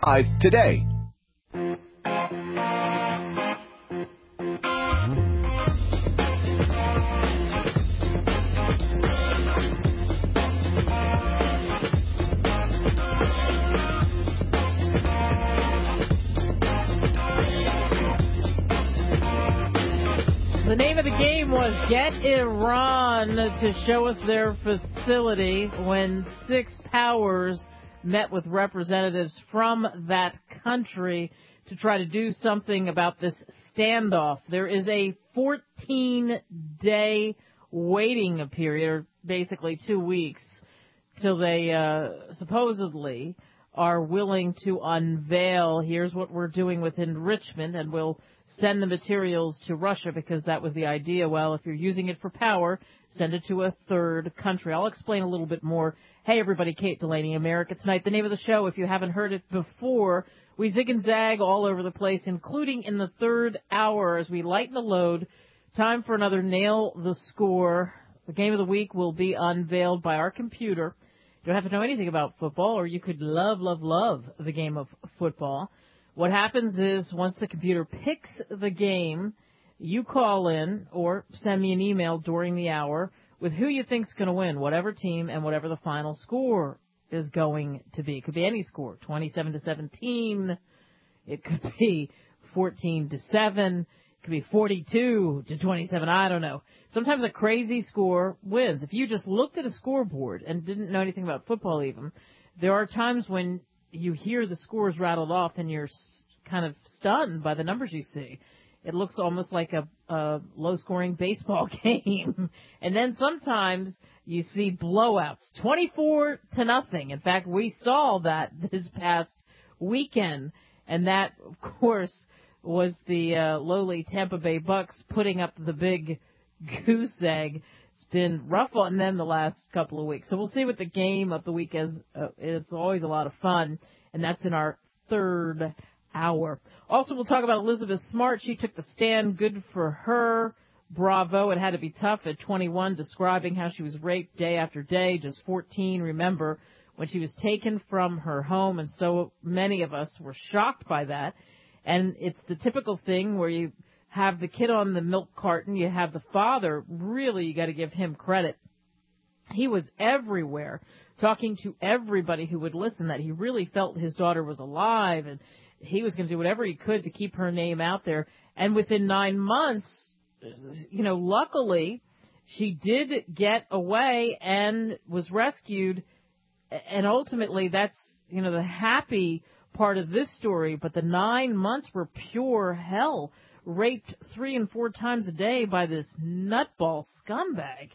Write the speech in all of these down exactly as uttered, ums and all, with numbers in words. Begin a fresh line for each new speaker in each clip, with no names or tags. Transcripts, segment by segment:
Live today.
The name of the game was Get Iran to show us their facility when six powers met with representatives from that country to try to do something about this standoff. There is a fourteen-day waiting period, or basically two weeks, till they uh, supposedly are willing to unveil, here's what we're doing with enrichment, and we'll send the materials to Russia because that was the idea. Well, if you're using it for power, send it to a third country. I'll explain a little bit more. Hey, everybody, Kate Delaney, America Tonight. The name of the show, if you haven't heard it before, we zig and zag all over the place, including in the third hour as we lighten the load. Time for another Nail the Score. The game of the week will be unveiled by our computer. You don't have to know anything about football, or you could love, love, love the game of football. What happens is once the computer picks the game, you call in or send me an email during the hour with who you think's going to win, whatever team and whatever the final score is going to be. It could be any score, twenty-seven to seventeen. It could be fourteen to seven. It could be forty-two to twenty-seven. I don't know. Sometimes a crazy score wins. If you just looked at a scoreboard and didn't know anything about football even, there are times when you hear the scores rattled off and you're kind of stunned by the numbers you see. It looks almost like a, a low-scoring baseball game. And then sometimes you see blowouts, twenty-four to nothing. In fact, we saw that this past weekend, and that, of course, was the uh, lowly Tampa Bay Bucks putting up the big goose egg. It's been rough on them the last couple of weeks. So we'll see what the game of the week is. Uh, it's always a lot of fun, and that's in our third hour. Also, we'll talk about Elizabeth Smart. She took the stand. Good for her. Bravo. It had to be tough at twenty-one, describing how she was raped day after day, just fourteen. Remember, when she was taken from her home, and so many of us were shocked by that. And it's the typical thing where you have the kid on the milk carton, you have the father, really, you got to give him credit. He was everywhere, talking to everybody who would listen, that he really felt his daughter was alive, and he was going to do whatever he could to keep her name out there. And within nine months, you know, luckily, she did get away and was rescued, and ultimately that's, you know, the happy part of this story, but the nine months were pure hell. Raped three and four times a day by this nutball scumbag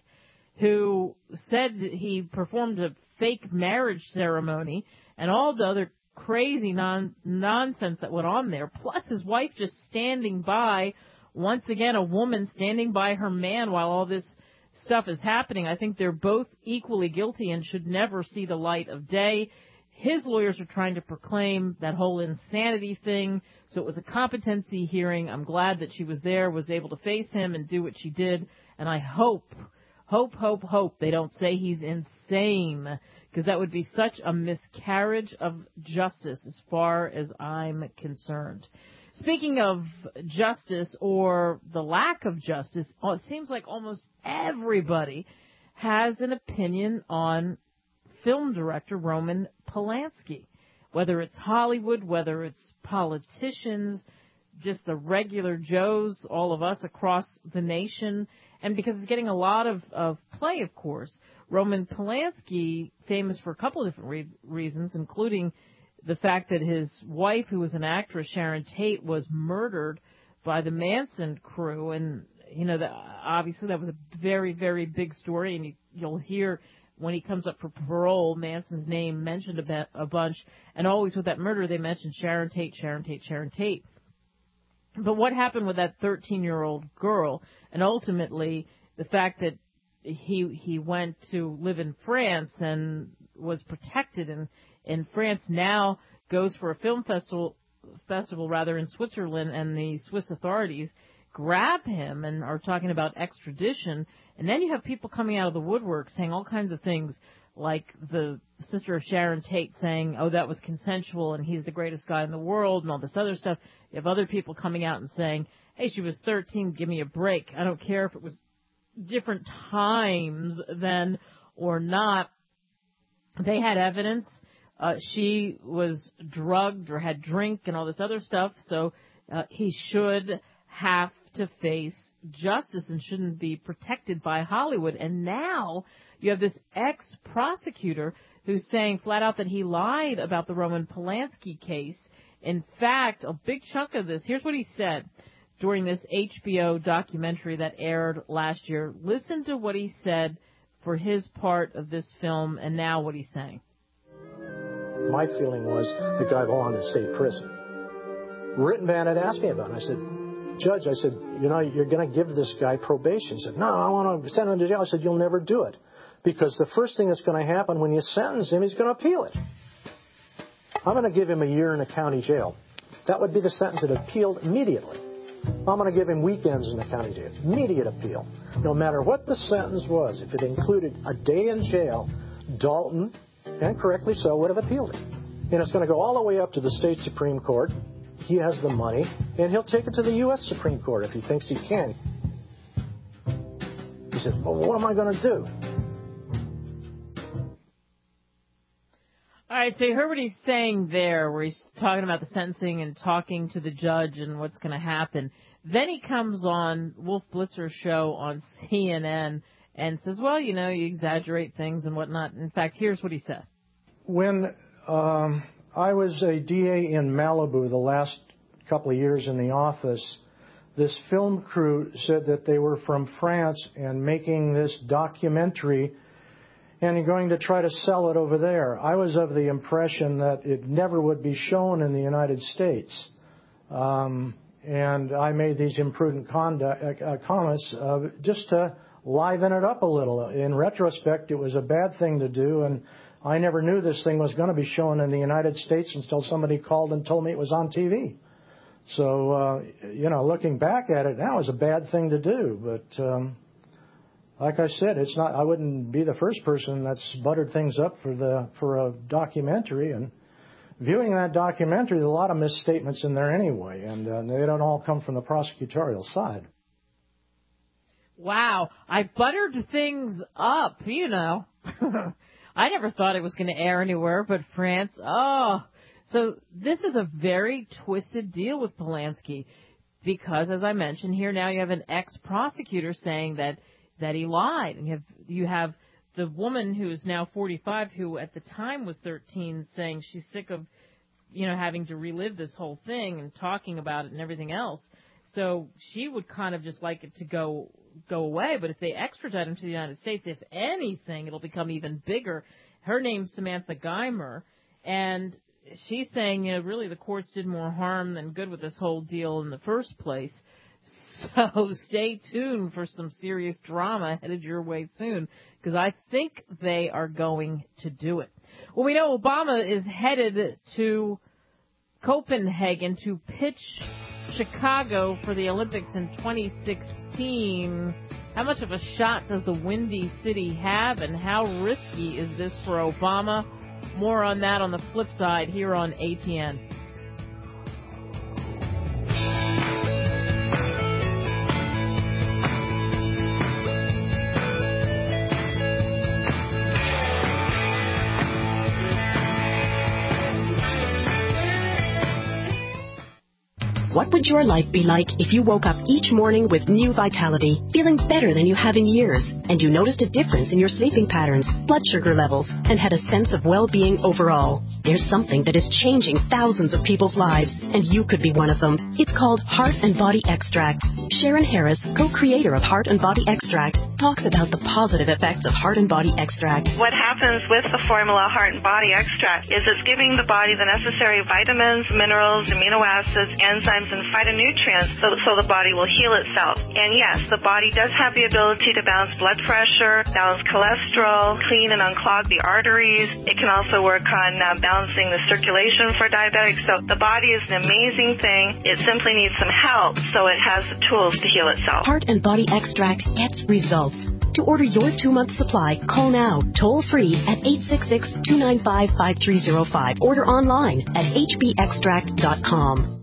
who said he performed a fake marriage ceremony and all the other crazy non- nonsense that went on there, plus his wife just standing by, once again, a woman standing by her man while all this stuff is happening. I think they're both equally guilty and should never see the light of day. His lawyers are trying to proclaim that whole insanity thing, so it was a competency hearing. I'm glad that she was there, was able to face him and do what she did, and I hope, hope, hope, hope they don't say he's insane, because that would be such a miscarriage of justice as far as I'm concerned. Speaking of justice, or the lack of justice, it seems like almost everybody has an opinion on film director Roman Polanski, whether it's Hollywood, whether it's politicians, just the regular Joes, all of us across the nation, and because it's getting a lot of, of play, of course. Roman Polanski, famous for a couple of different re- reasons, including the fact that his wife, who was an actress, Sharon Tate, was murdered by the Manson crew, and, you know, the, obviously that was a very, very big story, and you, you'll hear when he comes up for parole, Manson's name mentioned a, be- a bunch, and always with that murder, they mentioned Sharon Tate, Sharon Tate, Sharon Tate. But what happened with that thirteen-year-old girl, and ultimately the fact that he he went to live in France and was protected in, in France, now goes for a film festival, festival rather in Switzerland, and the Swiss authorities grab him and are talking about extradition. And then you have people coming out of the woodwork saying all kinds of things like the sister of Sharon Tate saying, oh, that was consensual and he's the greatest guy in the world and all this other stuff. You have other people coming out and saying, hey, she was thirteen, give me a break. I don't care if it was different times then or not. They had evidence. Uh, she was drugged or had drink and all this other stuff, so uh, he should have to face justice and shouldn't be protected by Hollywood. And now you have this ex-prosecutor who's saying flat out that he lied about the Roman Polanski case. In fact, a big chunk of this, here's what he said during this H B O documentary that aired last year. Listen to what he said for his part of this film and now what he's saying.
My feeling was the guy belonged in state prison. Rittenband had asked me about it. I said, Judge, I said, you know, you're going to give this guy probation. He said, no, I want to send him to jail. I said, you'll never do it. Because the first thing that's going to happen when you sentence him, he's going to appeal it. I'm going to give him a year in a county jail. That would be the sentence that appealed immediately. I'm going to give him weekends in the county jail. Immediate appeal. No matter what the sentence was, if it included a day in jail, Dalton, and correctly so, would have appealed it. And it's going to go all the way up to the state Supreme Court. He has the money, and he'll take it to the U S Supreme Court if he thinks he can. He said, well, what am I going to do?
All right, so you heard what he's saying there, where he's talking about the sentencing and talking to the judge and what's going to happen. Then he comes on Wolf Blitzer's show on C N N and says, well, you know, you exaggerate things and whatnot. In fact, here's what he said.
When um, I was a D A in Malibu the last couple of years in the office, this film crew said that they were from France and making this documentary and going to try to sell it over there. I was of the impression that it never would be shown in the United States. Um, and I made these imprudent conduct, uh, comments uh, just to liven it up a little. In retrospect, it was a bad thing to do, and I never knew this thing was going to be shown in the United States until somebody called and told me it was on T V. So, uh, you know, looking back at it now, it was a bad thing to do, but... Um, Like I said, it's not. I wouldn't be the first person that's buttered things up for the for a documentary. And viewing that documentary, there's a lot of misstatements in there anyway, and uh, they don't all come from the prosecutorial side.
Wow, I buttered things up, you know. I never thought it was going to air anywhere but France. Oh, so this is a very twisted deal with Polanski because, as I mentioned, here now you have an ex-prosecutor saying that that he lied. And you have, you have the woman who is now forty-five, who at the time was thirteen, saying she's sick of, you know, having to relive this whole thing and talking about it and everything else. So she would kind of just like it to go go away. But if they extradite him to the United States, if anything, it'll become even bigger. Her name's Samantha Geimer, and she's saying, you know, really the courts did more harm than good with this whole deal in the first place. So stay tuned for some serious drama headed your way soon, because I think they are going to do it. Well, we know Obama is headed to Copenhagen to pitch Chicago for the Olympics in twenty sixteen. How much of a shot does the Windy City have, and how risky is this for Obama? More on that on the flip side here on A T N.
What would your life be like if you woke up each morning with new vitality, feeling better than you have in years, and you noticed a difference in your sleeping patterns, blood sugar levels, and had a sense of well-being overall? There's something that is changing thousands of people's lives, and you could be one of them. It's called Heart and Body Extract. Sharon Harris, co-creator of Heart and Body Extract, talks about the positive effects of Heart and Body Extract.
What happens with the formula Heart and Body Extract is it's giving the body the necessary vitamins, minerals, amino acids, enzymes, and phytonutrients so, so the body will heal itself. And yes, the body does have the ability to balance blood pressure, balance cholesterol, clean and unclog the arteries. It can also work on uh, balancing the circulation for diabetics. So the body is an amazing thing. It simply needs some help so it has the tools to heal itself.
Heart and Body Extract gets results. To order your two-month supply, call now, toll-free at eight six six, two nine five, five three zero five. Order online at h b extract dot com.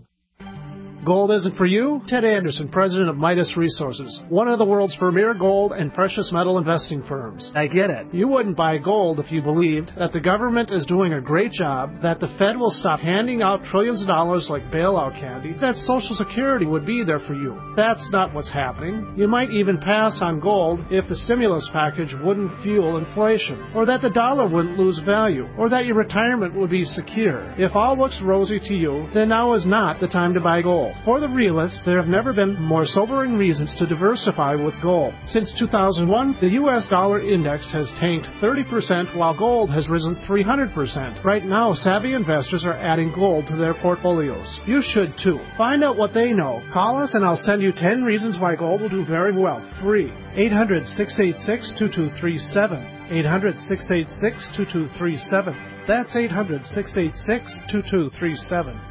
Gold isn't for you? Ted Anderson, president of Midas Resources, one of the world's premier gold and precious metal investing firms. I get it. You wouldn't buy gold if you believed that the government is doing a great job, that the Fed will stop handing out trillions of dollars like bailout candy, that Social Security would be there for you. That's not what's happening. You might even pass on gold if the stimulus package wouldn't fuel inflation, or that the dollar wouldn't lose value, or that your retirement would be secure. If all looks rosy to you, then now is not the time to buy gold. For the realists, there have never been more sobering reasons to diversify with gold. Since two thousand one, the U S dollar index has tanked thirty percent while gold has risen three hundred percent. Right now, savvy investors are adding gold to their portfolios. You should too. Find out what they know. Call us and I'll send you ten reasons why gold will do very well. Free. eight hundred, six eight six, two two three seven. eight hundred, six eight six, two two three seven. That's eight hundred, six eight six, two two three seven.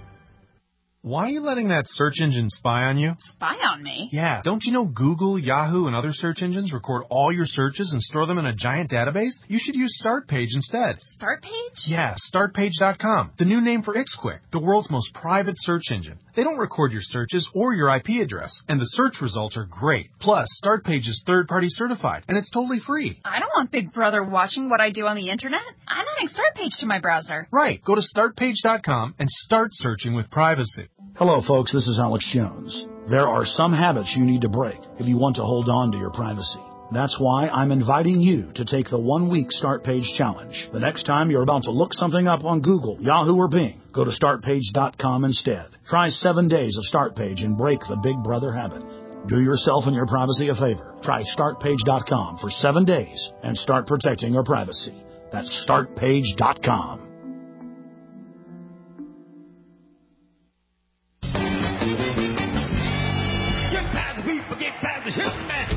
Why are you letting that search engine spy on you?
Spy on me?
Yeah. Don't you know Google, Yahoo, and other search engines record all your searches and store them in a giant database? You should use StartPage instead.
StartPage?
Yeah, start page dot com. The new name for IxQuick, the world's most private search engine. They don't record your searches or your I P address, and the search results are great. Plus, StartPage is third-party certified, and it's totally free.
I don't want Big Brother watching what I do on the internet. I'm adding StartPage to my browser.
Right. Go to start page dot com and start searching with privacy.
Hello, folks. This is Alex Jones. There are some habits you need to break if you want to hold on to your privacy. That's why I'm inviting you to take the one-week Start Page Challenge. The next time you're about to look something up on Google, Yahoo, or Bing, go to start page dot com instead. Try seven days of StartPage and break the Big Brother habit. Do yourself and your privacy a favor. Try start page dot com for seven days and start protecting your privacy. That's start page dot com.
Get past the hip man.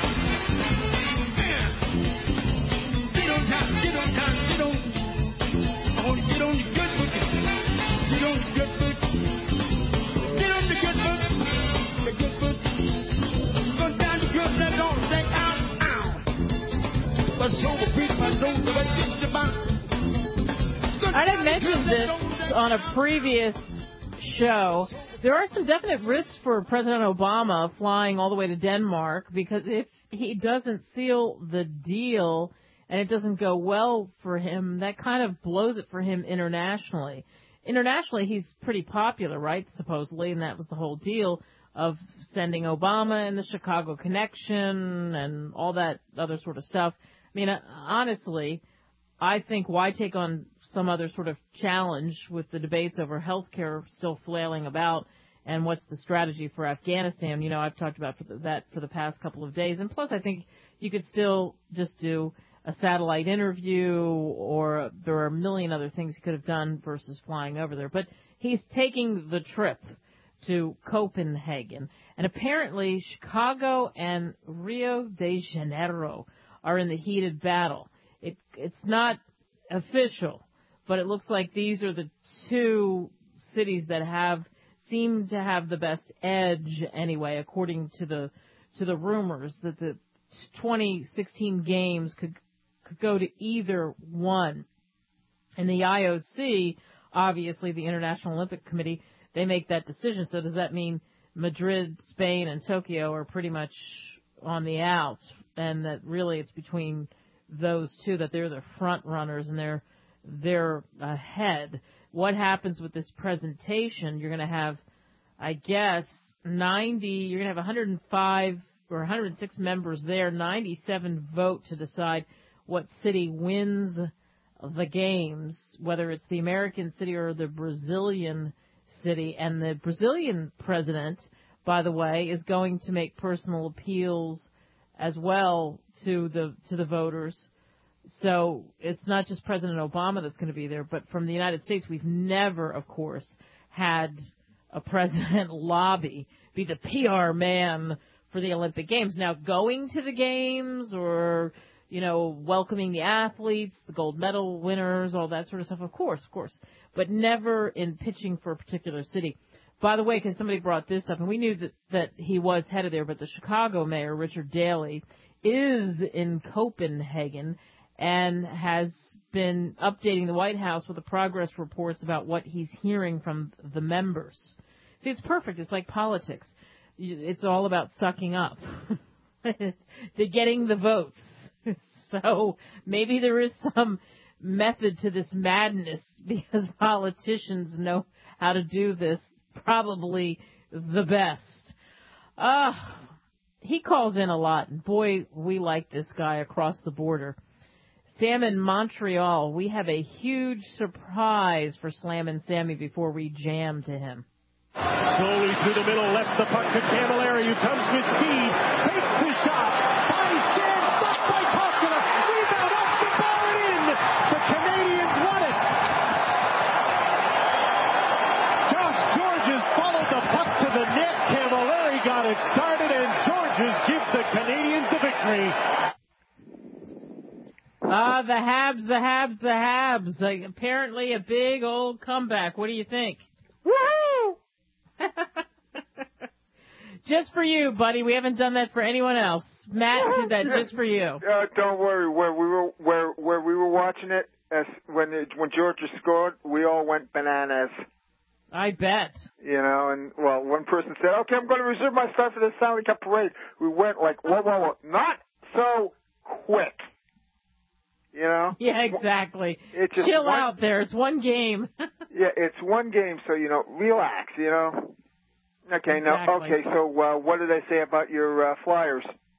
Get on time, get on time, get on. I want to get on the good foot. Get on the good foot. Get on the good foot. The good foot. Go down the good foot. Don't say ow, ow. But so the people I know that it's about.
I had mentioned this on a previous show. There are some definite risks for President Obama flying all the way to Denmark, because if he doesn't seal the deal and it doesn't go well for him, that kind of blows it for him internationally. Internationally, he's pretty popular, right, supposedly, and that was the whole deal of sending Obama and the Chicago Connection and all that other sort of stuff. I mean, honestly, I think why take on some other sort of challenge with the debates over health care still flailing about, and what's the strategy for Afghanistan? You know, I've talked about that for the past couple of days. And plus, I think you could still just do a satellite interview, or there are a million other things he could have done versus flying over there. But he's taking the trip to Copenhagen. And apparently, Chicago and Rio de Janeiro are in the heated battle. It, it's not official, but it looks like these are the two cities that have seem to have the best edge anyway, according to the to the rumors that the twenty sixteen games could could go to either one. And the I O C, obviously the International Olympic Committee, they make that decision. So does that mean Madrid, Spain, and Tokyo are pretty much on the outs, and that really it's between those two, that they're the front runners and they're they're ahead? What happens with this presentation? You're going to have, I guess, ninety, you're going to have one hundred five or one hundred six members there, ninety-seven vote to decide what city wins the games, whether it's the American city or the Brazilian city. And the Brazilian president, by the way, is going to make personal appeals as well to the to the voters. So it's not just President Obama that's going to be there, but from the United States, we've never, of course, had a president lobby, be the P R man for the Olympic Games. Now, going to the games or, you know, welcoming the athletes, the gold medal winners, all that sort of stuff, of course, of course, but never in pitching for a particular city. By the way, because somebody brought this up, and we knew that, that he was headed there, but the Chicago mayor, Richard Daley, is in Copenhagen and has been updating the White House with the progress reports about what he's hearing from the members. See, it's perfect. It's like politics. It's all about sucking up. They're getting the votes. So maybe there is some method to this madness because politicians know how to do this probably the best. Uh, he calls in a lot. Boy, we like this guy across the border. Sam in Montreal, we have a huge surprise for Slam and Sammy before we jam to him.
Slowly through the middle, left the puck to Camilleri, who comes with speed, takes the shot, body stand, stopped by Koskinen, rebound up the bar and in. The Canadians won it. Josh Georges followed the puck to the net. Camilleri got it started, and Georges gives the Canadians the victory.
Ah, uh, the Habs, the Habs, the Habs. Like, apparently a big old comeback. What do you think? Woo! Just for you, buddy. We haven't done that for anyone else. Matt did that just for you.
Uh, don't worry. Where we were, where where we were watching it, as when it, when Georgia scored, we all went bananas.
I bet.
You know, and well, one person said, "Okay, I'm going to reserve my spot for the Stanley Cup parade." We went like, "Whoa, whoa, whoa! Not so quick." You know?
Yeah, exactly.
It's just
Chill
one,
out there. It's one game.
Yeah, it's one game, so, you know, relax, you know? Okay,
exactly.
now, okay, so uh, what did I say about your uh, Flyers?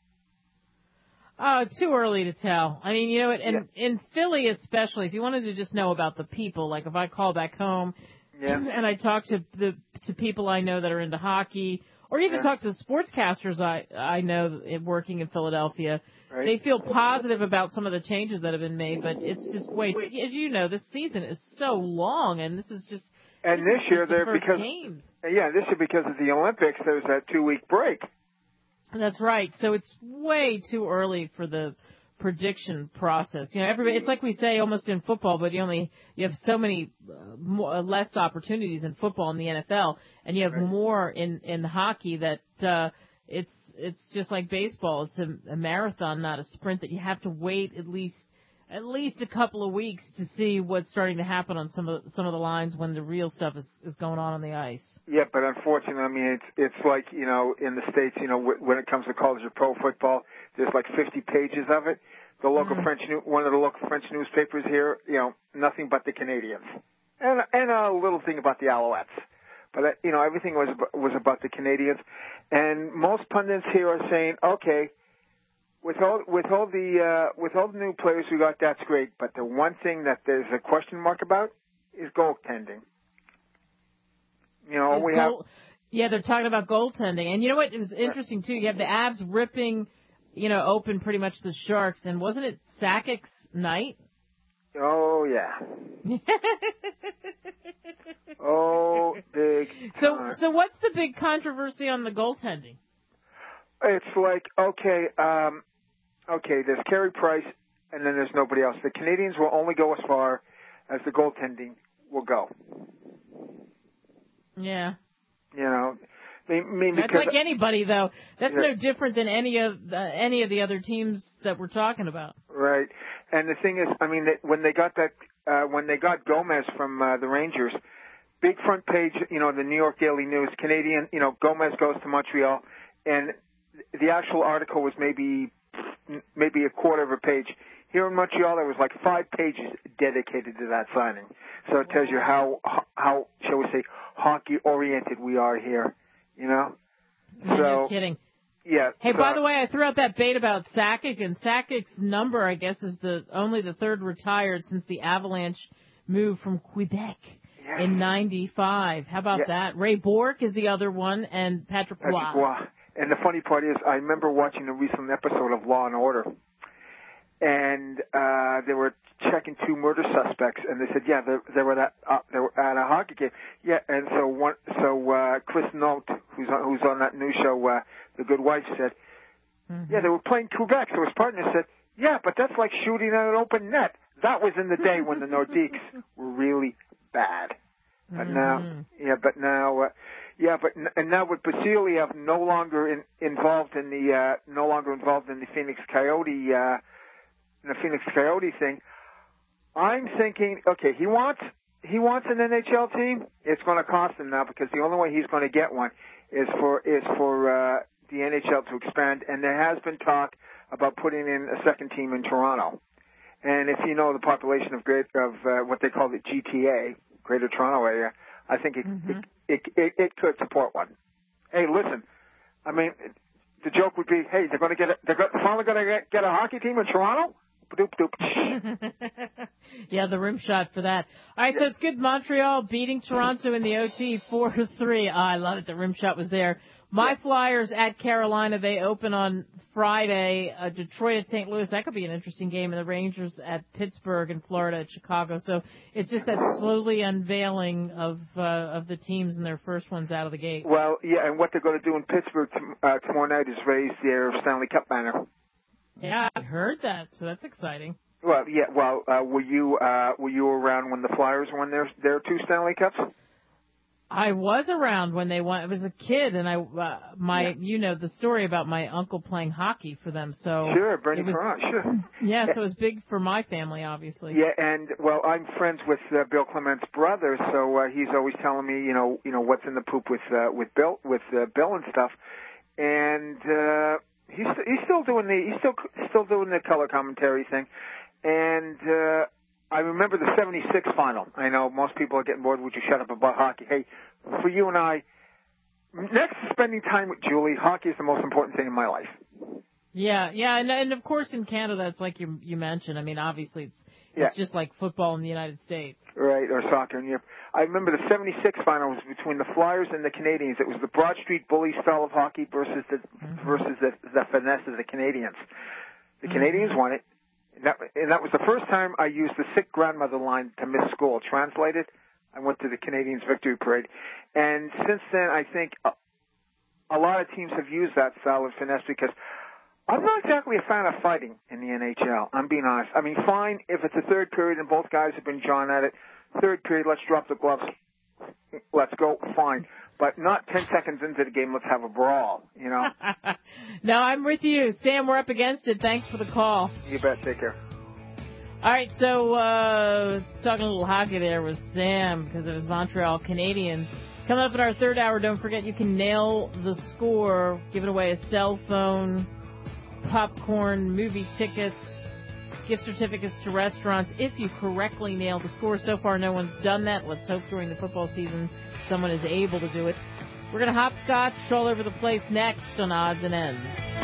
Oh, too early to tell. I mean, you know, in,
yeah.
in Philly especially, if you wanted to just know about the people, like if I call back home
yeah.
and I talk to the to people I know that are into hockey, or even
yeah.
talk to sportscasters I I know working in Philadelphia,
right.
they feel positive about some of the changes that have been made, but it's just, wait, as you know, this season is so long, and this is just
And
this,
this
is
year,
just the
they're
first
because,
games.
Yeah, this year because of the Olympics, there's that two-week break.
That's right. So it's way too early for the prediction process. You know, everybody, it's like we say almost in football, but you only, you have so many uh, more, less opportunities in football in the N F L, and you have
right.
more in, in hockey that, uh, it's, it's just like baseball. It's a, a marathon, not a sprint, that you have to wait at least, at least a couple of weeks to see what's starting to happen on some of, some of the lines when the real stuff is, is going on on the ice.
Yeah, but unfortunately, I mean, it's, it's like, you know, in the States, you know, when it comes to college or pro football, there's like fifty pages of it. The local mm. French, one of the local French newspapers here, you know, nothing but the Canadians, and and a little thing about the Alouettes, but uh, you know, everything was was about the Canadians, and most pundits here are saying, okay, with all with all the uh, with all the new players we got, that's great, but the one thing that there's a question mark about is goaltending. You know,
is
we
goal-
have.
Yeah, they're talking about goaltending, and you know what? It was interesting too. You have the Avs ripping, you know, open pretty much the Sharks, and wasn't it Sakic's night?
Oh yeah. oh, big.
So,
time.
so what's the big controversy on the goaltending?
It's like okay, um, okay. There's Carey Price, and then there's nobody else. The Canadians will only go as far as the goaltending will go.
Yeah.
You know, I mean, I mean
that's
because,
like anybody though. That's
yeah.
no different than any of the, any of the other teams that we're talking about.
Right, and the thing is, I mean, they, when they got that, uh, when they got Gomez from uh, the Rangers, big front page, you know, the New York Daily News, Canadian, you know, Gomez goes to Montreal, and the actual article was maybe maybe a quarter of a page. Here in Montreal, there was like five pages dedicated to that signing. So it tells you how, how shall we say, hockey-oriented we are here, you know?
No,
so,
no kidding.
Yeah.
Hey,
so,
by the way, I threw out that bait about Sakic, and Sakic's number, I guess, is the only the third retired since the Avalanche moved from Quebec
yes.
in ninety-five. How about yeah. that? Ray Bourque is the other one, and Patrick Roy.
Patrick Roy. And the funny part is, I remember watching a recent episode of Law and Order, and uh, they were checking two murder suspects, and they said, yeah, they, they were at uh, they were at a hockey game. Yeah, and so one, so uh, Chris Note, who's on, who's on that new show, uh, The Good Wife, said, mm-hmm. yeah, they were playing Quebec. So his partner said, yeah, but that's like shooting at an open net. That was in the day when the Nordiques were really bad. But mm-hmm. now, yeah, but now, uh, Yeah, but and now with Vasiliev no longer in, involved in the uh, no longer involved in the Phoenix Coyote uh, in the Phoenix Coyote thing, I'm thinking, okay, he wants he wants an N H L team. It's going to cost him now because the only way he's going to get one is for is for uh, the N H L to expand. And there has been talk about putting in a second team in Toronto. And if you know the population of great of uh, what they call the G T A, Greater Toronto Area, I think it, mm-hmm. it, it, it it could support one. Hey, listen, I mean, the joke would be, hey, they're going to get a, they're finally going to get, get a hockey team in Toronto. Doop, doop.
Yeah, the rim shot for that. All right, so it's good. Montreal beating Toronto in the O T four to three. Oh, I love it. The rim shot was there. My Flyers at Carolina. They open on Friday. Uh, Detroit at Saint Louis. That could be an interesting game. And the Rangers at Pittsburgh and Florida at Chicago. So it's just that slowly unveiling of uh, of the teams and their first ones out of the gate.
Well, yeah, and what they're going to do in Pittsburgh t- uh, tomorrow night is raise their Stanley Cup banner.
Yeah, I heard that. So that's exciting.
Well, yeah. Well, uh, were you uh, were you around when the Flyers won their their two Stanley Cups?
I was around when they won. I was a kid, and I, uh, my, yeah. you know, the story about my uncle playing hockey for them. So
sure, Bernie Ferrand, sure.
Yeah, so it was big for my family, obviously.
Yeah, and well, I'm friends with uh, Bill Clement's brother, so uh, he's always telling me, you know, you know what's in the poop with uh, with Bill with uh, Bill and stuff, and uh, he's he's still doing the he's still still doing the color commentary thing, and. Uh, I remember the seventy-six final. I know most people are getting bored. Would you shut up about hockey? Hey, for you and I, next to spending time with Julie, hockey is the most important thing in my life.
Yeah, yeah, and, and of course in Canada, it's like you you mentioned. I mean, obviously it's
yeah.
it's just like football in the United States,
right? Or soccer in Europe. I remember the seventy-six final was between the Flyers and the Canadians. It was the Broad Street bully style of hockey versus the mm-hmm. versus the, the finesse of the Canadians. The mm-hmm. Canadians won it. And that, and that was the first time I used the sick grandmother line to miss school. Translated, I went to the Canadians victory parade. And since then, I think a, a lot of teams have used that style of finesse because I'm not exactly a fan of fighting in the N H L. I'm being honest. I mean, fine, if it's a third period and both guys have been jawing at it, third period, let's drop the gloves. Let's go, fine. But not ten seconds into the game, let's have a brawl, you know?
No, I'm with you. Sam, we're up against it. Thanks for the call.
You bet. Take care.
All right, so uh, talking a little hockey there with Sam because of his Montreal Canadiens. Coming up in our third hour, don't forget you can nail the score, giving away a cell phone, popcorn, movie tickets, gift certificates to restaurants if you correctly nail the score. So far, no one's done that. Let's hope during the football season someone is able to do it. We're going to hopscotch all over the place next on Odds and Ends.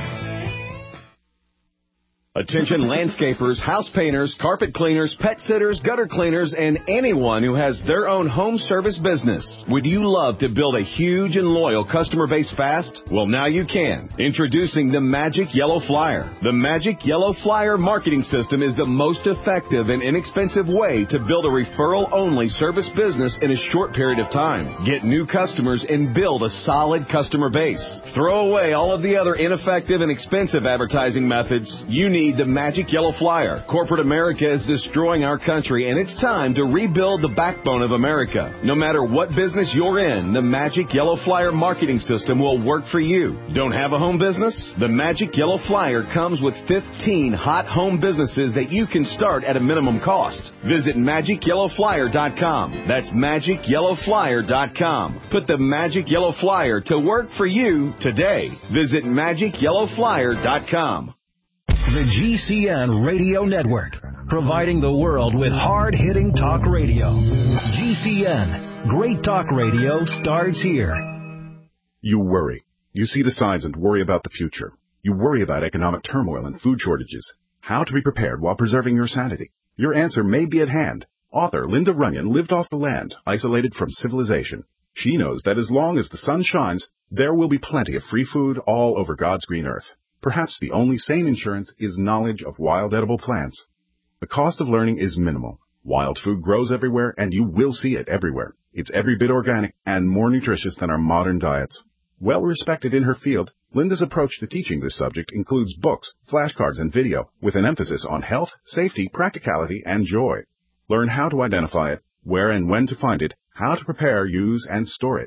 Attention landscapers, house painters, carpet cleaners, pet sitters, gutter cleaners, and anyone who has their own home service business. Would you love to build a huge and loyal customer base fast? Well, now you can. Introducing the Magic Yellow Flyer. The Magic Yellow Flyer marketing system is the most effective and inexpensive way to build a referral-only service business in a short period of time. Get new customers and build a solid customer base. Throw away all of the other ineffective and expensive advertising methods. You need the Magic Yellow Flyer. Corporate America is destroying our country, and it's time to rebuild the backbone of America. No matter what business you're in, the Magic Yellow Flyer marketing system will work for you. Don't have a home business? The Magic Yellow Flyer comes with fifteen hot home businesses that you can start at a minimum cost. Visit magic yellow flyer dot com. That's magic yellow flyer dot com. Put the Magic Yellow Flyer to work for you today. Visit magic yellow flyer dot com.
The G C N Radio Network, providing the world with hard-hitting talk radio. G C N, great talk radio starts here.
You worry. You see the signs and worry about the future. You worry about economic turmoil and food shortages. How to be prepared while preserving your sanity. Your answer may be at hand. Author Linda Runyon lived off the land, isolated from civilization. She knows that as long as the sun shines, there will be plenty of free food all over God's green earth. Perhaps the only sane insurance is knowledge of wild edible plants. The cost of learning is minimal. Wild food grows everywhere, and you will see it everywhere. It's every bit organic and more nutritious than our modern diets. Well respected in her field, Linda's approach to teaching this subject includes books, flashcards, and video, with an emphasis on health, safety, practicality, and joy. Learn how to identify it, where and when to find it, how to prepare, use, and store it.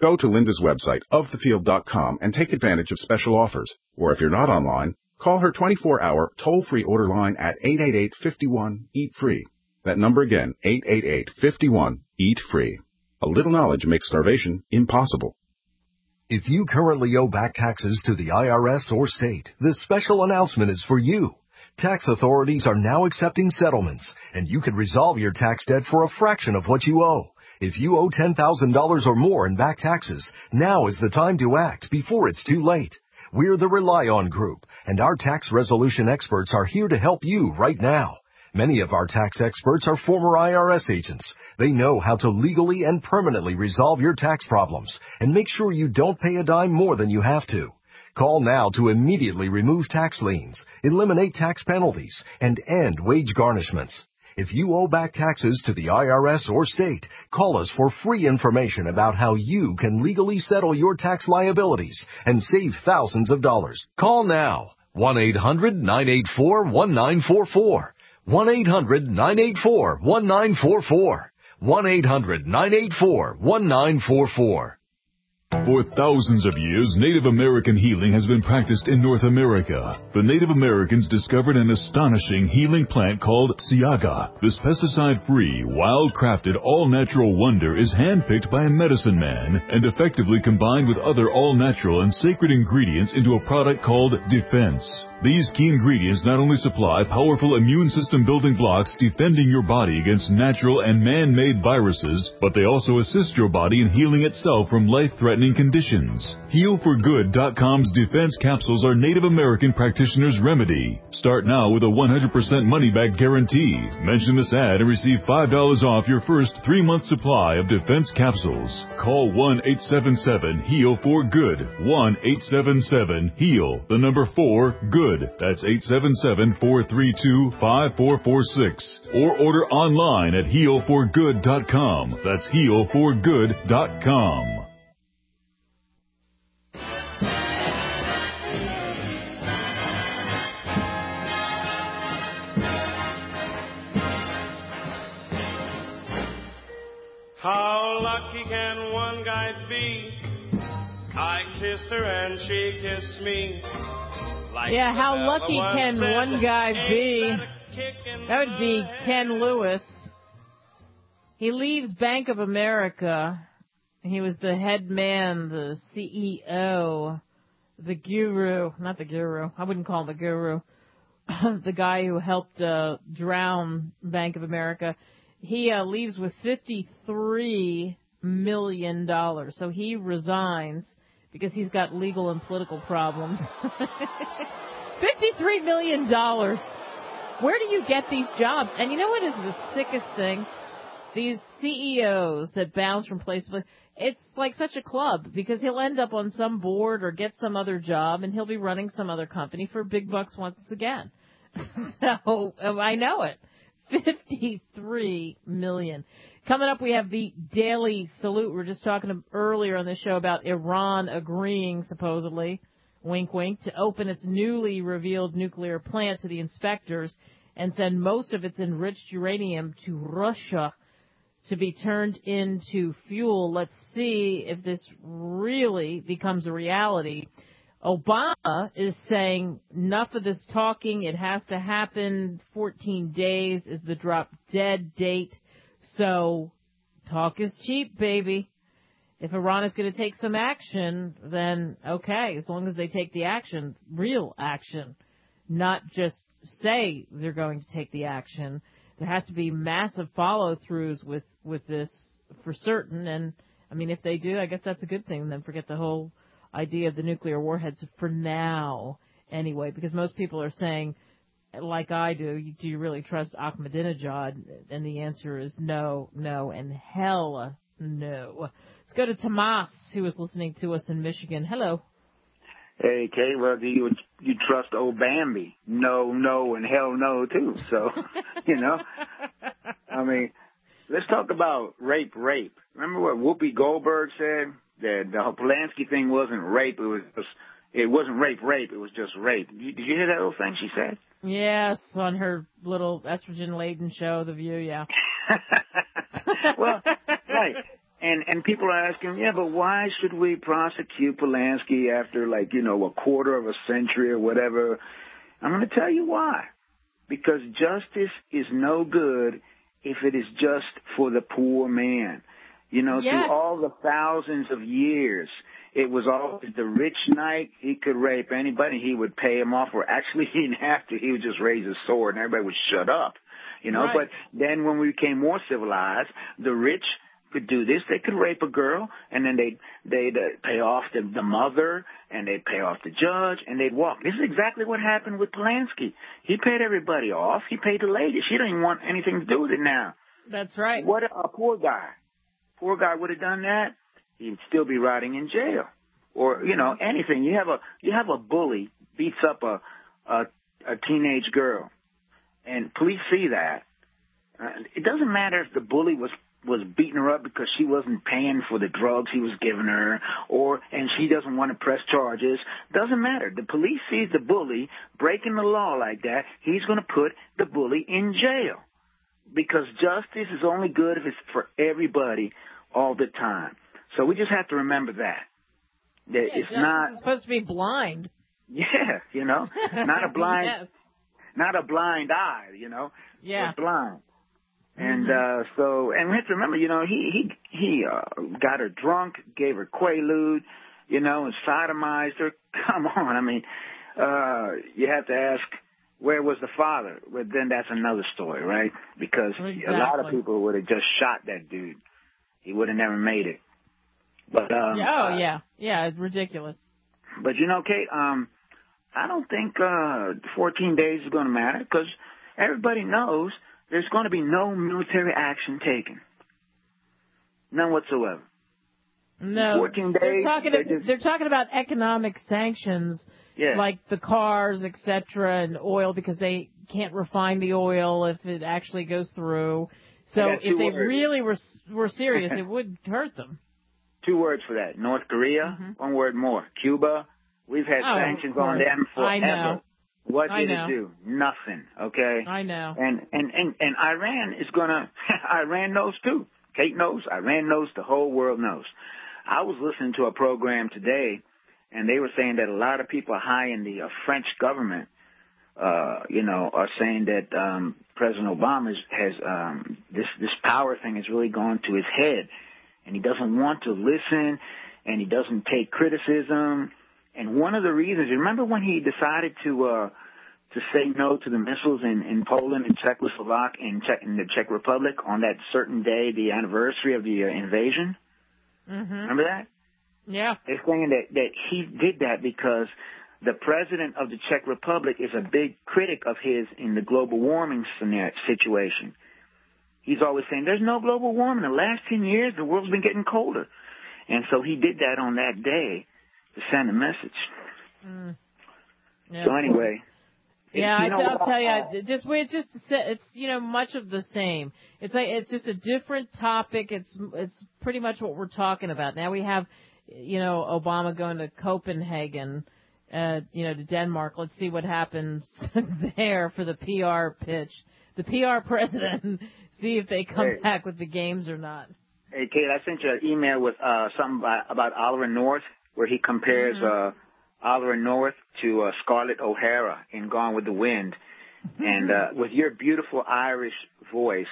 Go to Linda's website, of the field dot com, and take advantage of special offers. Or if you're not online, call her twenty-four hour toll-free order line at eight eight eight, five one, eat free. That number again, eight eight eight, five one, eat free. A little knowledge makes starvation impossible.
If you currently owe back taxes to the I R S or state, this special announcement is for you. Tax authorities are now accepting settlements, and you can resolve your tax debt for a fraction of what you owe. If you owe ten thousand dollars or more in back taxes, now is the time to act before it's too late. We're the Rely On Group, and our tax resolution experts are here to help you right now. Many of our tax experts are former I R S agents. They know how to legally and permanently resolve your tax problems and make sure you don't pay a dime more than you have to. Call now to immediately remove tax liens, eliminate tax penalties, and end wage garnishments. If you owe back taxes to the I R S or state, call us for free information about how you can legally settle your tax liabilities and save thousands of dollars. Call now, one eight hundred, nine eight four, one nine four four. one eight hundred, nine eight four, one nine four four. one eight hundred, nine eight four, one nine four four.
For thousands of years, Native American healing has been practiced in North America. The Native Americans discovered an astonishing healing plant called Siaga. This pesticide-free, wild-crafted, all-natural wonder is handpicked by a medicine man and effectively combined with other all-natural and sacred ingredients into a product called Defense. These key ingredients not only supply powerful immune system building blocks defending your body against natural and man-made viruses, but they also assist your body in healing itself from life-threatening conditions. Heal for Good dot com's Defense capsules are Native American practitioners' remedy. Start now with a one hundred percent money-back guarantee. Mention this ad and receive five dollars off your first three-month supply of Defense capsules. Call one eight seven seven, heal for good. one eight seven seven, heal, the number four, good. That's eight seven seven, four three two, five four four six. Or order online at heal for good dot com. That's heal for good dot com.
How lucky can one guy be? I kissed her and she kissed me. Like
yeah, how lucky can
said,
one guy be? That would be Ken Lewis. He leaves Bank of America. He was the head man, the C E O, the guru. Not the guru. I wouldn't call him the guru. The guy who helped uh, drown Bank of America. He uh, leaves with fifty-three million dollars. So he resigns because he's got legal and political problems. fifty-three million dollars. Where do you get these jobs? And you know what is the sickest thing? These C E Os that bounce from place to place, it's like such a club because he'll end up on some board or get some other job and he'll be running some other company for big bucks once again. So I know it. fifty-three million. Coming up, we have the Daily Salute. We were just talking earlier on the show about Iran agreeing, supposedly, wink, wink, to open its newly revealed nuclear plant to the inspectors and send most of its enriched uranium to Russia to be turned into fuel. Let's see if this really becomes a reality. Obama is saying enough of this talking. It has to happen. fourteen days is the drop dead date. So talk is cheap, baby. If Iran is going to take some action, then okay, as long as they take the action, real action, not just say they're going to take the action. There has to be massive follow-throughs with, with this for certain. And, I mean, if they do, I guess that's a good thing. Then forget the whole idea of the nuclear warheads for now anyway, because most people are saying, like I do, do you really trust Ahmadinejad? And the answer is no, no, and hell no. Let's go to Tomas, who is listening to us in Michigan. Hello.
Hey, Kay, well, do you, you trust old Bambi? No, no, and hell no, too. So, you know, I mean, let's talk about rape, rape. Remember what Whoopi Goldberg said? That the Polanski thing wasn't rape. It was just, it wasn't rape, rape. It was just rape. Did you, did you hear that little thing she said?
Yes, on her little estrogen-laden show, The View, yeah.
Well, right. And and people are asking, yeah, but why should we prosecute Polanski after, like, you know, a quarter of a century or whatever? I'm going to tell you why. Because justice is no good if it is just for the poor man. You know,
Yes.
through all the thousands of years, it was always the rich knight. He could rape anybody. He would pay him off. Or actually, he didn't have to. He would just raise his sword and everybody would shut up. You know,
Right.
but then when we became more civilized, the rich could do this. They could rape a girl, and then they'd, they'd uh, pay off the, the mother, and they'd pay off the judge, and they'd walk. This is exactly what happened with Polanski. He paid everybody off. He paid the lady. She didn't even want anything to do with it now.
That's right.
What a, a poor guy. Poor guy would have done that. He'd still be rotting in jail. Or, you know, anything. You have a you have a bully beats up a a, a teenage girl, and police see that. Uh, it doesn't matter if the bully was was beating her up because she wasn't paying for the drugs he was giving her, or and she doesn't want to press charges. Doesn't matter. The police sees the bully breaking the law like that. He's going to put the bully in jail because justice is only good if it's for everybody all the time. So we just have to remember that. That
Yeah,
it's
justice
not
is supposed to be blind.
Yeah, you know, not a blind,
Yes.
not a blind eye, you know,
Yeah.
but blind. And
Mhm.
uh so, and we have to remember, you know, he he he uh, got her drunk, gave her Quaalude, you know, and sodomized her. Come on, I mean, uh you have to ask, where was the father? Well, then that's another story, right? Because
Exactly.
a lot of people would have just shot that dude. He would have never made it. But um,
Yeah, oh,
uh,
yeah. Yeah, it's ridiculous.
But you know, Kate, um, I don't think uh, fourteen days is going to matter because everybody knows there's going to be no military action taken, none whatsoever.
No,
fourteen
they're
days.
talking.
they just-
They're talking about economic sanctions,
Yeah.
like the cars, et cetera, and oil because they can't refine the oil if it actually goes through. So
I got
if
two
they
words.
really were were serious, it would hurt them.
Two words for that: North Korea. One word more: Cuba. We've had
Oh, of
sanctions on
course.
them forever.
I know.
What
I
did
know.
it do? Nothing. Okay.
I know.
And and and and Iran is gonna. Iran knows too. Kate knows. Iran knows. The whole world knows. I was listening to a program today, and they were saying that a lot of people high in the uh, French government, uh, you know, are saying that um, President Obama is, has um, this this power thing has really gone to his head, and he doesn't want to listen, and he doesn't take criticism. And one of the reasons, you remember when he decided to uh, to say no to the missiles in, in Poland and Czechoslovakia in, Czech, in the Czech Republic on that certain day, the anniversary of the uh, invasion?
Mm-hmm.
Remember that?
Yeah.
They're saying that, that he did that because the president of the Czech Republic is a big critic of his in the global warming scenario, situation. He's always saying, there's no global warming. The last ten years, the world's been getting colder. And so he did that on that day to send a message.
Mm. Yeah,
So
of
anyway.
course. Yeah,
you know,
I, I'll tell you, it just it's just it's you know much of the same. It's like it's just a different topic. It's it's pretty much what we're talking about. Now we have, you know, Obama going to Copenhagen, uh, you know, to Denmark. Let's see what happens there for the P R pitch. The P R president. See if they come
Hey.
back with the games or not.
Hey, Kate, I sent you an email with uh, something about, about Oliver North, where he compares
Mm-hmm.
uh, Oliver North to uh, Scarlett O'Hara in Gone with the Wind. And uh, with your beautiful Irish voice,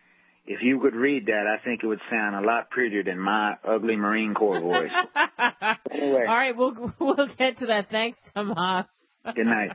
if you could read that, I think it would sound a lot prettier than my ugly Marine Corps voice. Anyway.
All right, we'll we'll get to that. Thanks, Tomas.
Good night.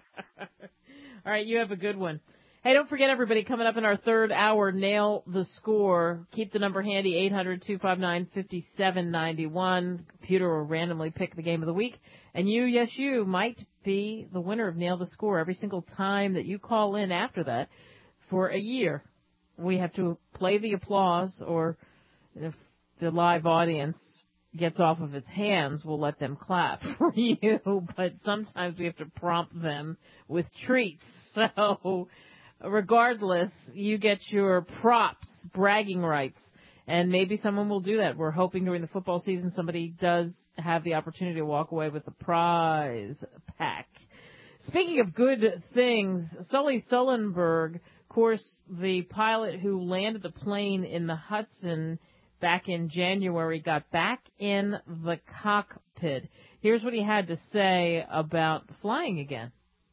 All right, you have a good one. Hey, don't forget, everybody, coming up in our third hour, Nail the Score. Keep the number handy, eight hundred, two five nine, five seven nine one. Computer will randomly pick the game of the week. And you, yes, you, might be the winner of Nail the Score every single time that you call in after that for a year. We have to play the applause, or if the live audience gets off of its hands, we'll let them clap for you. But sometimes we have to prompt them with treats. So regardless, you get your props, bragging rights, and maybe someone will do that. We're hoping during the football season somebody does have the opportunity to walk away with a prize pack. Speaking of good things, Sully Sullenberg, of course, the pilot who landed the plane in the Hudson back in January, got back in the cockpit. Here's what he had to say about flying again.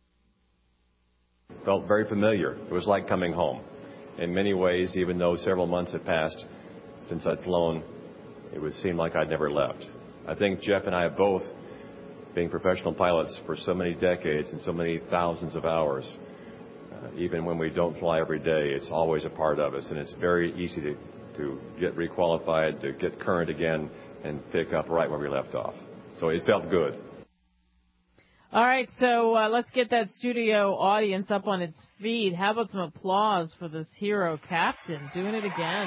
Felt very familiar. It was like coming home. In many ways, even though several months had passed since I'd flown, it would seem like I'd never left. I think Jeff and I have both, being professional pilots for so many decades and so many thousands of hours, uh, even when we don't fly every day, it's always a part of us, and it's very easy to, to get requalified, to get current again, and pick up right where we left off. So it felt good.
All right, so uh, let's get that studio audience up on its feet. How about some applause for this hero captain doing it again?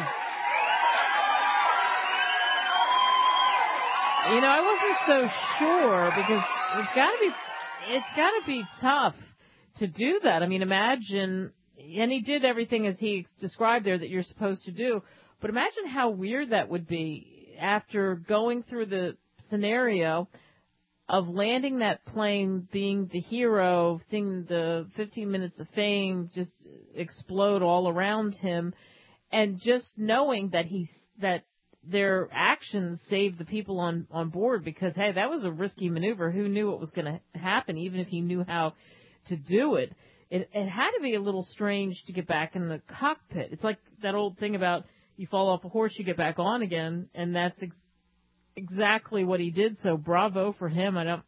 You know, I wasn't so sure because it's got to be it's got to be tough to do that. I mean, imagine, and he did everything as he described there that you're supposed to do, but imagine how weird that would be after going through the scenario of landing that plane, being the hero, seeing the fifteen minutes of fame just explode all around him, and just knowing that he that their actions saved the people on on board, because hey, that was a risky maneuver. Who knew what was going to happen? Even if he knew how to do it, it it had to be a little strange to get back in the cockpit. It's like that old thing about you fall off a horse, you get back on again, and that's ex- exactly what he did. So bravo for him. I don't,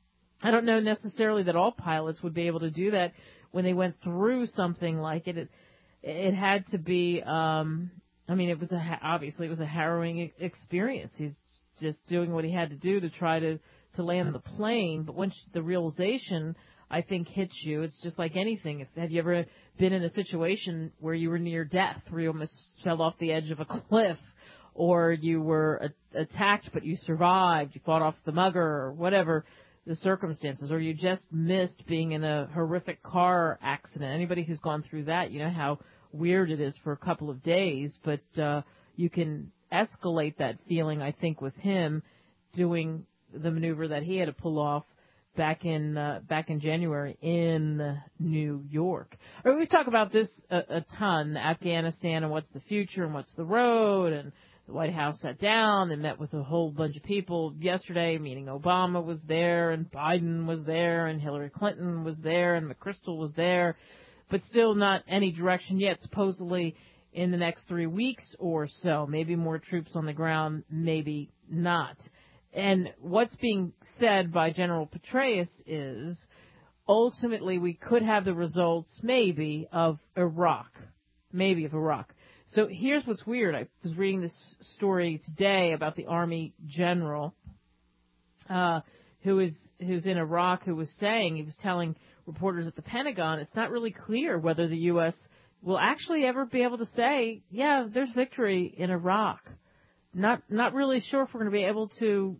I don't know necessarily that all pilots would be able to do that when they went through something like it. It, it had to be, um, I mean, it was a, obviously it was a harrowing experience. He's just doing what he had to do to try to, to land the plane. But once the realization, I think, hits you, it's just like anything. If, have you ever been in a situation where you were near death, where you almost fell off the edge of a cliff, or you were a- attacked but you survived, you fought off the mugger, or whatever the circumstances, or you just missed being in a horrific car accident. Anybody who's gone through that, you know how weird it is for a couple of days, but uh, you can escalate that feeling, I think, with him doing the maneuver that he had to pull off back in uh, back in January in New York. Or we talk about this a, a ton, Afghanistan and what's the future and what's the road, and the White House sat down and met with a whole bunch of people yesterday, meaning Obama was there and Biden was there and Hillary Clinton was there and McChrystal was there, but still not any direction yet, supposedly in the next three weeks or so. Maybe more troops on the ground, maybe not. And what's being said by General Petraeus is ultimately we could have the results, maybe, of Iraq. Maybe of Iraq. So here's what's weird. I was reading this story today about the Army general uh, who is who's in Iraq, who was saying, he was telling reporters at the Pentagon, it's not really clear whether the U S will actually ever be able to say, yeah, there's victory in Iraq. Not not really sure if we're going to be able to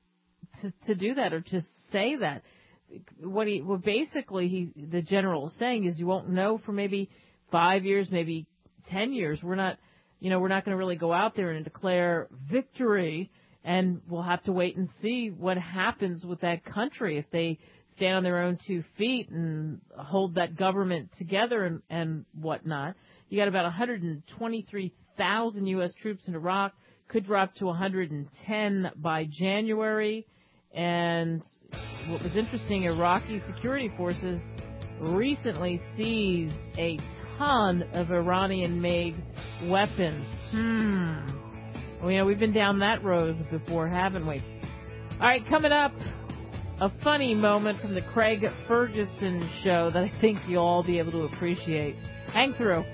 to to do that or to say that. What he what basically he the general is saying is you won't know for maybe five years, maybe ten years. We're not, you know, we're not going to really go out there and declare victory, and we'll have to wait and see what happens with that country if they stand on their own two feet and hold that government together and, and whatnot. You got about one hundred twenty-three thousand U S troops in Iraq, could drop to one hundred ten by January. And what was interesting, Iraqi security forces recently seized a ton of Iranian-made weapons. Hmm. Well, you know, we've been down that road before, haven't we? All right, coming up, a funny moment from the Craig Ferguson show that I think you'll all be able to appreciate. Hang through.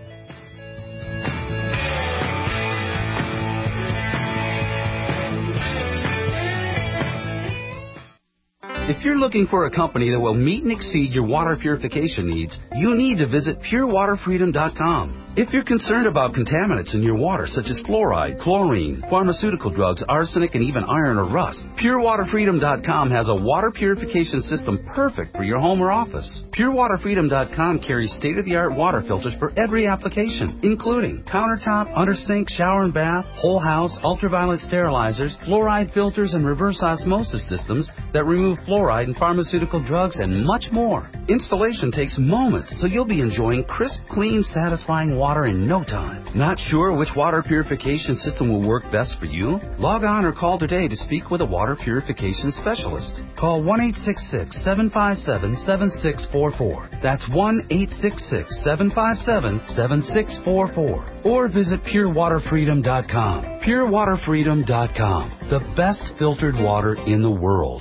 If you're looking for a company that will meet and exceed your water purification needs, you need to visit pure water freedom dot com. If you're concerned about contaminants in your water such as fluoride, chlorine, pharmaceutical drugs, arsenic, and even iron or rust, pure water freedom dot com has a water purification system perfect for your home or office. pure water freedom dot com carries state-of-the-art water filters for every application, including countertop, under sink, shower and bath, whole house, ultraviolet sterilizers, fluoride filters, and reverse osmosis systems that remove fluoride and pharmaceutical drugs, and much more. Installation takes moments, so you'll be enjoying crisp, clean, satisfying water in no time. Not sure which water purification system will work best for you? Log on or call today to speak with a water purification specialist. Call one eight six six, seven five seven, seven six four four. That's one eight six six, seven five seven, seven six four four. Or visit pure water freedom dot com. pure water freedom dot com. The best filtered water in the world.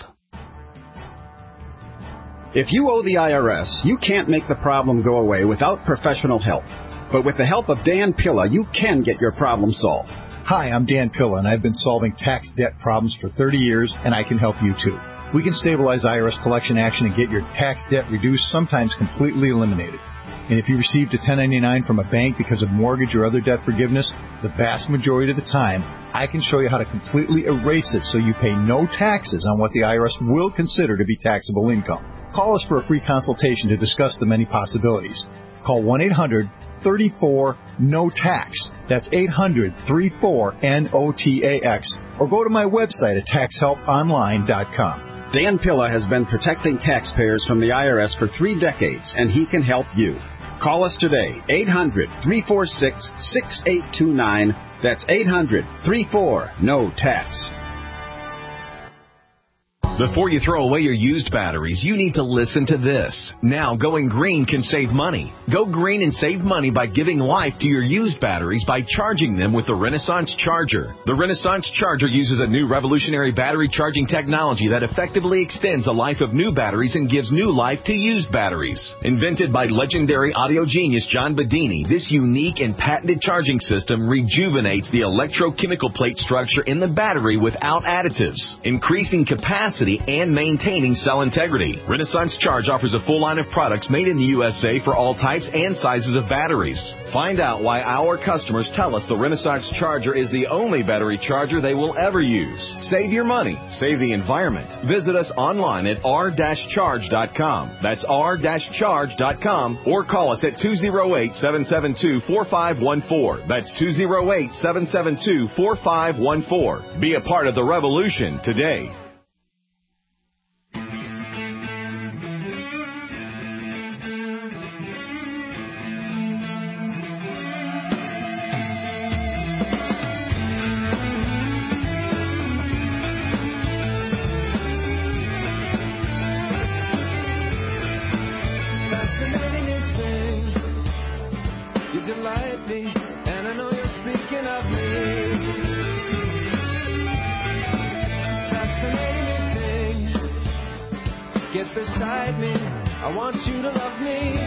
If you owe the I R S, you can't make the problem go away without professional help. But with the help of Dan Pilla, you can get your problem solved.
Hi, I'm Dan Pilla, and I've been solving tax debt problems for thirty years, and I can help you too. We can stabilize I R S collection action and get your tax debt reduced, sometimes completely eliminated. And if you received a ten ninety-nine from a bank because of mortgage or other debt forgiveness, the vast majority of the time, I can show you how to completely erase it so you pay no taxes on what the I R S will consider to be taxable income. Call us for a free consultation to discuss the many possibilities. Call one eight hundred, three four, N O T A X. That's eight hundred, three four, N O T A X. Or go to my website at tax help online dot com.
Dan Pilla has been protecting taxpayers from the I R S for three decades, and he can help you. Call us today, eight hundred, three four six, six eight two nine. That's eight hundred, three four, N O T A X.
Before you throw away your used batteries, you need to listen to this. Now, going green can save money. Go green and save money by giving life to your used batteries by charging them with the Renaissance Charger. The Renaissance Charger uses a new revolutionary battery charging technology that effectively extends the life of new batteries and gives new life to used batteries. Invented by legendary audio genius John Bedini, this unique and patented charging system rejuvenates the electrochemical plate structure in the battery without additives, increasing capacity and maintaining cell integrity. Renaissance Charge offers a full line of products made in the U S A for all types and sizes of batteries. Find out why our customers tell us the Renaissance Charger is the only battery charger they will ever use. Save your money. Save the environment. Visit us online at r dash charge dot com. That's r dash charge dot com, or call us at two oh eight, seven seven two, four five one four. That's two oh eight, seven seven two, four five one four. Be a part of the revolution today.
Get beside me, I want you to love me.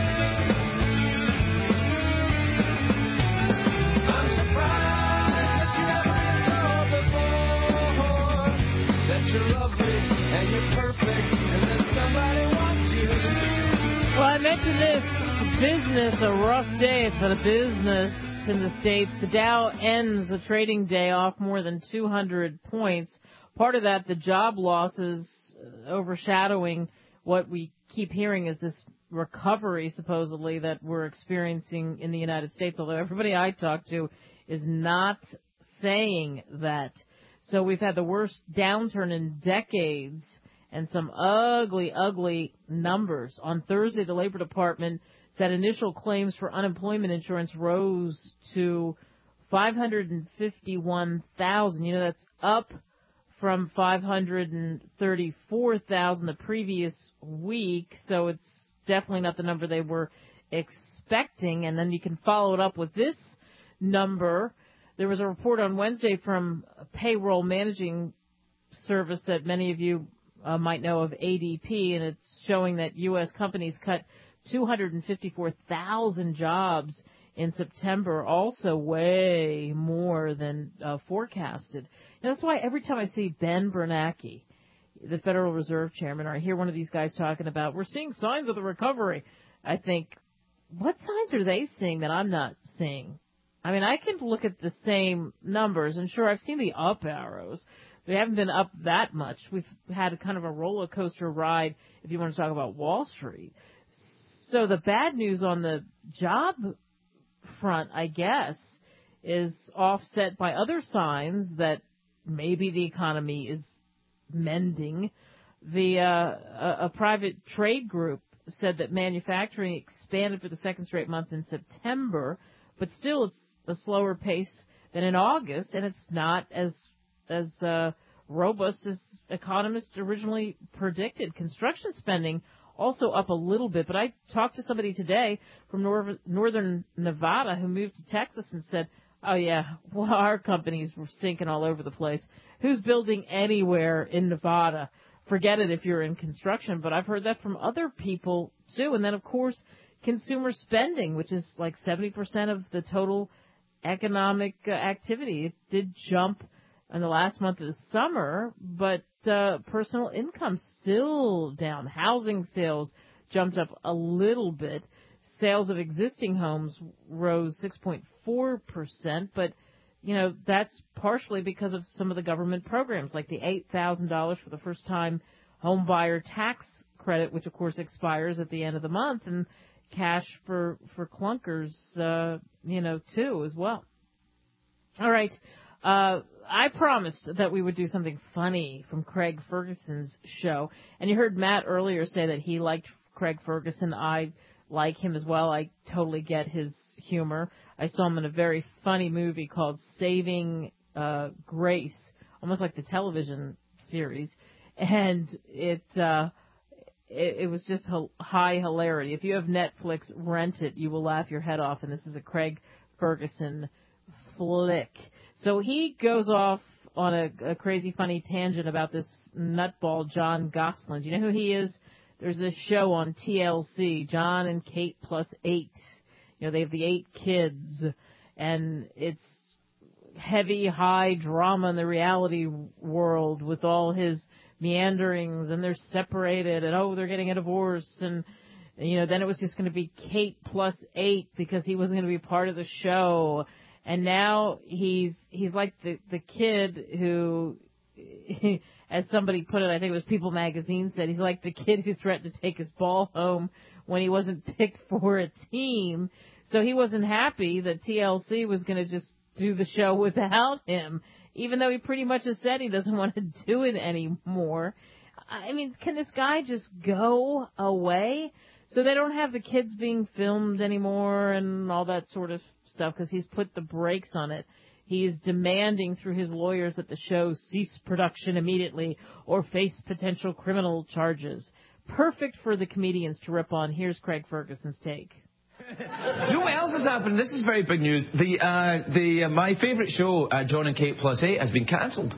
I'm surprised you haven't told before that you're lovely and you're perfect and that somebody wants you.
Well, I mentioned this business, a rough day for the business in the States. The Dow ends the trading day off more than two hundred points. Part of that, the job losses overshadowing what we keep hearing is this recovery, supposedly, that we're experiencing in the United States, although everybody I talk to is not saying that. So we've had the worst downturn in decades and some ugly, ugly numbers. On Thursday, the Labor Department said initial claims for unemployment insurance rose to five hundred fifty-one thousand. You know, that's up from five hundred thirty-four thousand the previous week, so it's definitely not the number they were expecting. And then you can follow it up with this number. There was a report on Wednesday from a payroll managing service that many of you uh, might know of, A D P, and it's showing that U S companies cut two hundred fifty-four thousand jobs in September, also way more than uh, forecasted. And that's why every time I see Ben Bernanke, the Federal Reserve Chairman, or I hear one of these guys talking about, we're seeing signs of the recovery, I think, what signs are they seeing that I'm not seeing? I mean, I can look at the same numbers, and sure, I've seen the up arrows. They haven't been up that much. We've had kind of a roller coaster ride, if you want to talk about Wall Street. So the bad news on the job front, I guess, is offset by other signs that maybe the economy is mending. The uh, a, a private trade group said that manufacturing expanded for the second straight month in September, but still it's a slower pace than in August, and it's not as as uh, robust as economists originally predicted. Construction spending also up a little bit, but I talked to somebody today from nor- northern Nevada who moved to Texas and said, oh, yeah, well, our companies were sinking all over the place. Who's building anywhere in Nevada? Forget it if you're in construction, but I've heard that from other people, too. And then, of course, consumer spending, which is like seventy percent of the total economic uh, activity. It did jump in the last month of the summer, but uh, personal income still down. Housing sales jumped up a little bit. Sales of existing homes rose six point four percent, but, you know, that's partially because of some of the government programs, like the eight thousand dollars for the first-time home buyer tax credit, which, of course, expires at the end of the month, and cash for, for clunkers, uh, you know, too, as well. All right. Uh, I promised that we would do something funny from Craig Ferguson's show, and you heard Matt earlier say that he liked Craig Ferguson. I like him as well. I totally get his humor. I saw him in a very funny movie called Saving uh, Grace, almost like the television series, and it uh, it, it was just high hilarity. If you have Netflix, rent it. You will laugh your head off, and this is a Craig Ferguson flick. So he goes off on a, a crazy funny tangent about this nutball John Gosselin. Do you know who he is? There's this show on T L C, John and Kate plus eight. You know, they have the eight kids, and it's heavy, high drama in the reality world with all his meanderings, and they're separated, and oh, they're getting a divorce, and, you know, then it was just going to be Kate plus eight because he wasn't going to be part of the show. And now he's he's like the the kid who, as somebody put it, I think it was People Magazine said, he's like the kid who threatened to take his ball home when he wasn't picked for a team. So he wasn't happy that T L C was going to just do the show without him, even though he pretty much has said he doesn't want to do it anymore. I mean, can this guy just go away? So they don't have the kids being filmed anymore and all that sort of stuff because he's put the brakes on it. He is demanding through his lawyers that the show cease production immediately or face potential criminal charges. Perfect for the comedians to rip on. Here's Craig Ferguson's take.
Do you know what else has happened? This is very big news. The uh, the uh, my favourite show, uh, John and Kate plus eight, has been cancelled.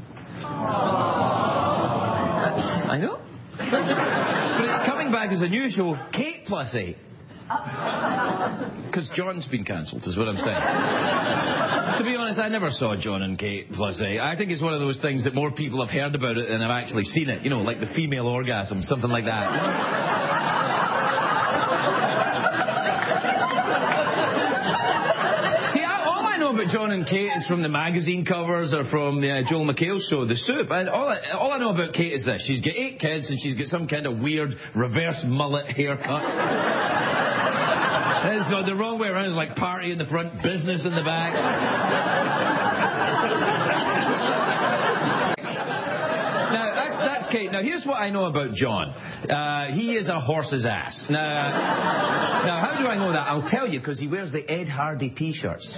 I know. But it's coming back as a new show, Kate plus eight. Because John's been cancelled, is what I'm saying. To be honest, I never saw John and Kate plus eight. I think it's one of those things that more people have heard about it than have actually seen it. You know, like the female orgasm, something like that. But John and Kate is from the magazine covers or from the uh, Joel McHale show, The Soup. And all I, all I know about Kate is this. She's got eight kids and she's got some kind of weird reverse mullet haircut. It's uh, the wrong way around. It's like party in the front, business in the back. Now, that's, that's Kate. Now, here's what I know about John. Uh, he is a horse's ass. Now, now, how do I know that? I'll tell you, because he wears the Ed Hardy T-shirts.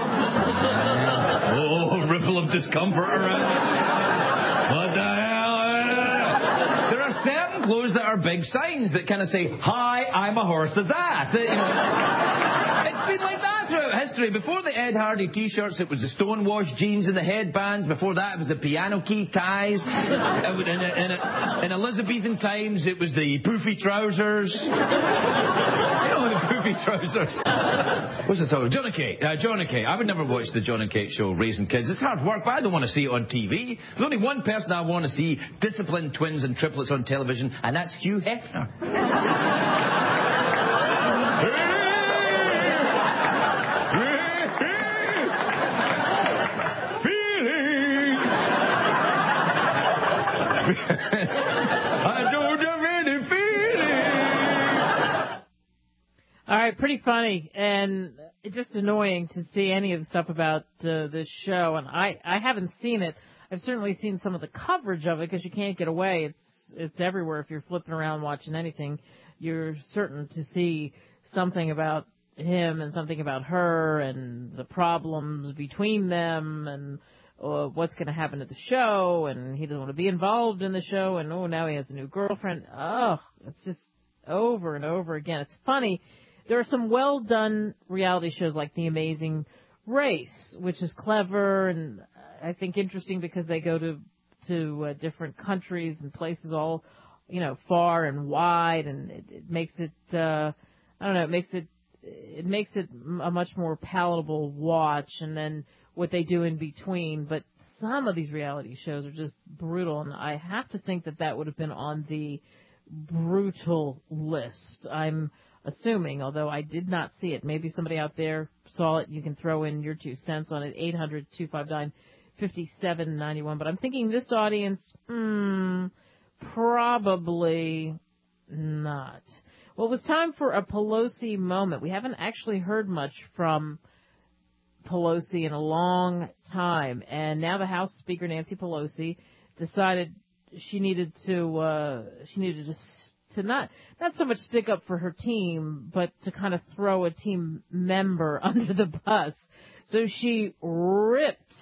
Oh, ripple of discomfort around. What the hell? There are certain clothes that are big signs that kind of say, hi, I'm a horse's ass. You know, it's been like that throughout history. Before the Ed Hardy T-shirts, it was the stonewashed jeans and the headbands. Before that, it was the piano key ties. In, in, in, in Elizabethan times, it was the poofy trousers. You know, the poofy trousers. What's the title? John and Kate. Uh, John and Kate. I would never watch the John and Kate show, Raising Kids. It's hard work, but I don't want to see it on T V. There's only one person I want to see disciplined twins and triplets on television, and that's Hugh Hefner. I don't have any feelings.
All right, pretty funny and just annoying to see any of the stuff about uh, this show. And I, I haven't seen it. I've certainly seen some of the coverage of it because you can't get away. It's it's everywhere. If you're flipping around watching anything, you're certain to see something about him and something about her and the problems between them and uh, what's going to happen at the show, and he doesn't want to be involved in the show, and oh, now he has a new girlfriend. Oh, it's just over and over again. It's funny. There are some well-done reality shows like The Amazing Race, which is clever and I think interesting because they go to to uh, different countries and places all, you know, far and wide, and it, it makes it, uh, I don't know, it makes it, it makes it a much more palatable watch, and then what they do in between. But some of these reality shows are just brutal, and I have to think that that would have been on the brutal list. I'm assuming, although I did not see it. Maybe somebody out there saw it. You can throw in your two cents on it, eight hundred, two five nine, five seven nine one. But I'm thinking this audience, hmm, probably not. Well, it was time for a Pelosi moment. We haven't actually heard much from Pelosi in a long time, and now the House Speaker Nancy Pelosi decided she needed to uh, she needed to to not not so much stick up for her team, but to kind of throw a team member under the bus. So she ripped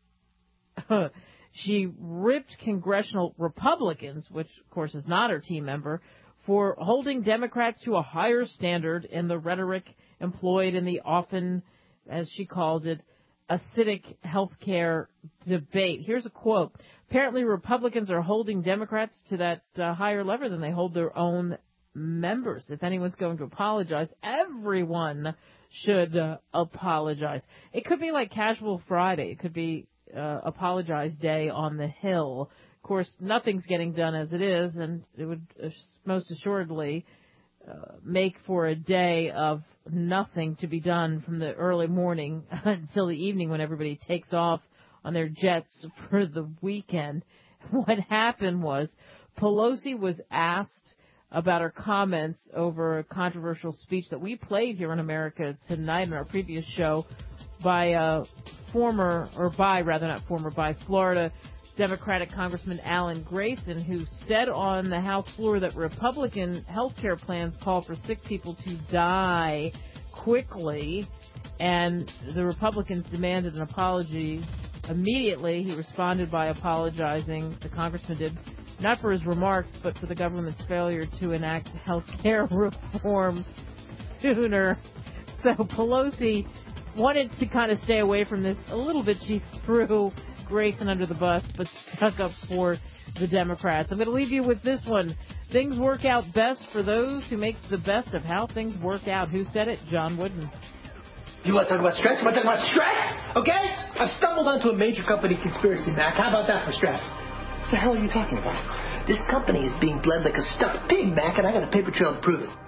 she ripped congressional Republicans, which of course is not her team member, for holding Democrats to a higher standard in the rhetoric employed in the often, as she called it, acidic health care debate. Here's a quote. Apparently Republicans are holding Democrats to that uh, higher level than they hold their own members. If anyone's going to apologize, everyone should uh, apologize. It could be like Casual Friday. It could be uh, Apologize Day on the Hill. Of course, nothing's getting done as it is, and it would uh, most assuredly uh, make for a day of nothing to be done from the early morning until the evening when everybody takes off on their jets for the weekend. What happened was Pelosi was asked about her comments over a controversial speech that we played here in America tonight in our previous show by uh, former, or by, rather not former, by Florida Democratic Congressman Alan Grayson, who said on the House floor that Republican health care plans call for sick people to die quickly, and the Republicans demanded an apology immediately. He responded by apologizing, the congressman did, not for his remarks, but for the government's failure to enact health care reform sooner. So Pelosi wanted to kind of stay away from this a little bit. She threw Grayson under the bus, but stuck up for the Democrats. I'm going to leave you with this one. Things work out best for those who make the best of how things work out. Who said it? John Wooden.
You want to talk about stress? You want to talk about stress? Okay? I've stumbled onto a major company conspiracy, Mac. How about that for stress? What the hell are you talking about? This company is being bled like a stuffed pig, Mac, and I got a paper trail to prove it.